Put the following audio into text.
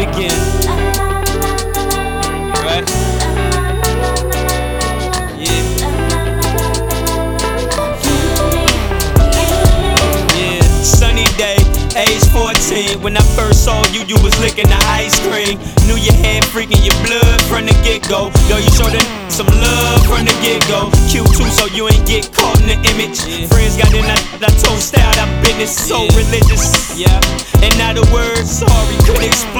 again. Right? Yeah. Yeah. Sunny day, age 14. When I first saw you, you was licking the ice cream. Knew you had freaking your blood from the get-go. Yo, you showed some love from the get-go. Q2, so you ain't get caught in the image. Friends got in that toast out, that business so religious. Yeah. And now the word sorry could explain.